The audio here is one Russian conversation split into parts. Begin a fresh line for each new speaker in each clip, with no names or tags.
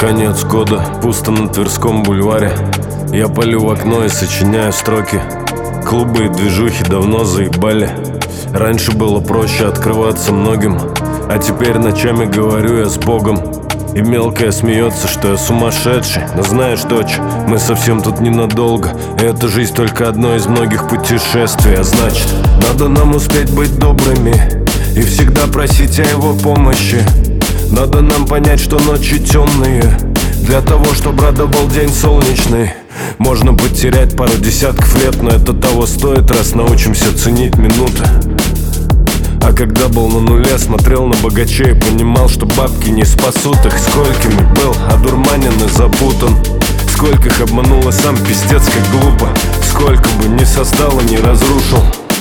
Конец года, пусто на Тверском бульваре. Я палю в окно и сочиняю строки. Клубы и движухи давно заебали. Раньше было проще открываться многим, а теперь ночами говорю я с Богом. И мелкая смеется, что я сумасшедший. Но знаешь, дочь, мы совсем тут ненадолго. И эта жизнь только одно из многих путешествий. А значит, надо нам успеть быть добрыми и всегда просить о его помощи. Надо нам понять, что ночи темные, для того, чтобы радовал день солнечный. Можно потерять пару десятков лет, но это того стоит, раз научимся ценить минуты. А когда был на нуле, смотрел на богачей и понимал, что бабки не спасут их. Сколькими был одурманен и запутан, сколько их обманул и сам пиздец как глупо. Сколько бы ни создал и не разрушил,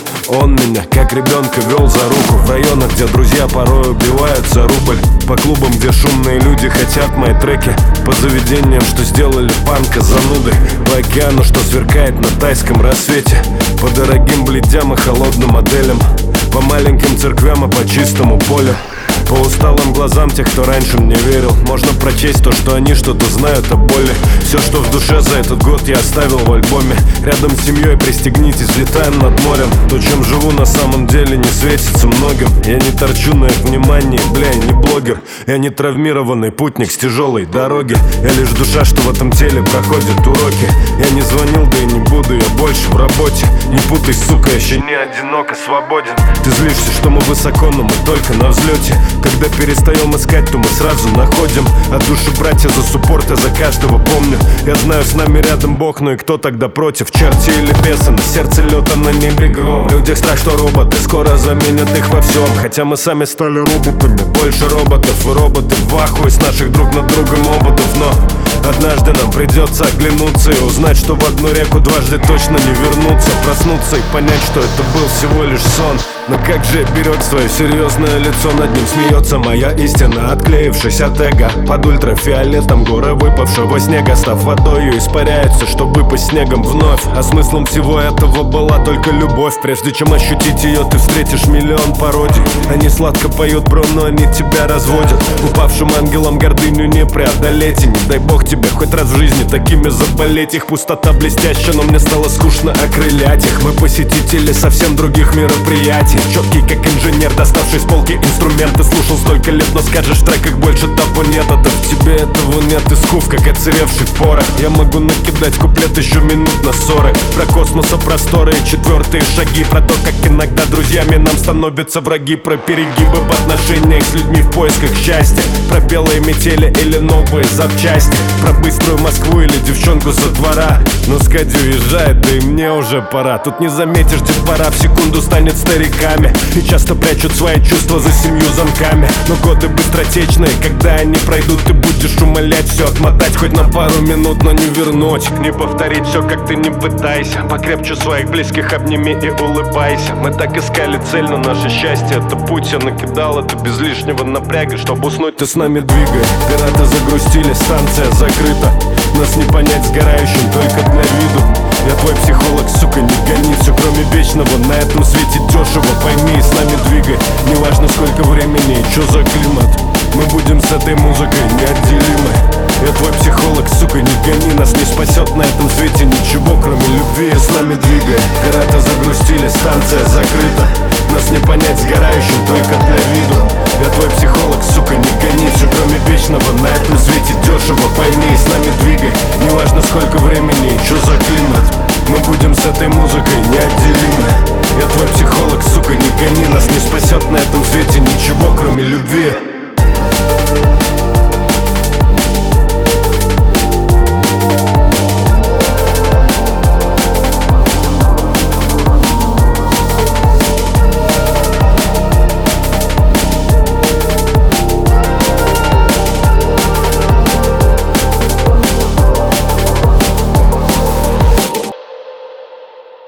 он меня, как ребенка, вел за руку. В районах, где друзья порой убивают за рубль. По клубам, где шумные люди хотят мои треки. По заведениям, что сделали панка занудой. По океану, что сверкает на тайском рассвете. По дорогим бледям и холодным моделям. По маленьким церквям и по чистому полю. По усталым глазам тех, кто раньше мне верил. Можно прочесть то, что они что-то знают о боли. Все, что в душе за этот год я оставил в альбоме. Рядом с семьей пристегнитесь, летаем над морем. То, чем живу на самом деле, не светится многим. Я не торчу на их внимании, бля, я не блогер. Я не травмированный путник с тяжелой дороги. Я лишь душа, что в этом теле проходит уроки. Я не звонил, да и не буду, я больше в работе. Не путай, сука, я еще не одинок, а свободен. Ты злишься, что мы высоко, но мы только на взлете. Когда перестаем искать, то мы сразу находим. От души братья за суппорт, я за каждого помню. Я знаю, с нами рядом Бог, но и кто тогда против? Черти или бесы, на сердце лед, а на небе гром. В людях страх, что роботы скоро заменят их во всем. Хотя мы сами стали роботами, больше роботов. И роботы в ахуе с наших друг над другом опытов. Но однажды нам придется оглянуться и узнать, что в одну реку дважды точно не вернуться. Проснуться и понять, что это был всего лишь сон. Но как же берет свое серьезное лицо, над ним смеется моя истина, отклеившись от эго. Под ультрафиолетом горы выпавшего снега, став водою, испаряется, чтобы выпасть снегом вновь. А смыслом всего этого была только любовь. Прежде чем ощутить ее, ты встретишь миллион пародий. Они сладко поют, бро, но они тебя разводят. Упавшим ангелом гордыню не преодолеть. И не дай бог тебе хоть раз в жизни такими заболеть. Их пустота блестящая, но мне стало скучно окрылять их. Мы посетители совсем других мероприятий. Четкий как инженер, доставший с полки инструменты. Слушал столько лет, но скажешь, в треках больше того нет. А то в тебе этого нет, и скуф, как отсыревший порох. Я могу накидать куплет еще минут на 40. Про космоса, просторы и четвертые шаги. Про то, как иногда друзьями нам становятся враги. Про перегибы в отношениях с людьми в поисках счастья. Про белые метели или новые запчасти. Про быструю Москву или девчонку со двора. Но Скади уезжает, да и мне уже пора. Тут не заметишь, детвора в секунду станет стариками. И часто прячут свои чувства за 7 замками. Но годы быстротечные, когда они пройдут, ты будешь умолять все отмотать хоть на пару минут, но не вернуть. Не повторить все, как ты не пытайся. Покрепче своих близких обними и улыбайся. Мы так искали цель, но наше счастье это путь. Я накидал это без лишнего напряга, чтобы уснуть, ты с нами двигай. Пираты загрустили, станция закрыта. Нас не понять сгорающим только для виду. Я твой психолог, сука, не гони. Все кроме вечного на этом свете дешево. Пойми и с нами двигай. Неважно сколько времени и чё за климат. Мы будем с этой музыкой неотделимы. Я твой психолог, сука, не гони. Нас не спасет на этом свете ничего, кроме любви. С нами двигай. Пираты загрустили, станция закрыта. Нас не понять сгорающим только для виду. Я твой психолог, сука, не гони. Все кроме вечного на этом свете дешево. Пойми и с нами двигай. Неважно сколько времени и чё за климат. Мы будем с этой музыкой неотделимы. Я твой психолог, сука, не гони. Нас не спасет на этом свете ничего, кроме любви.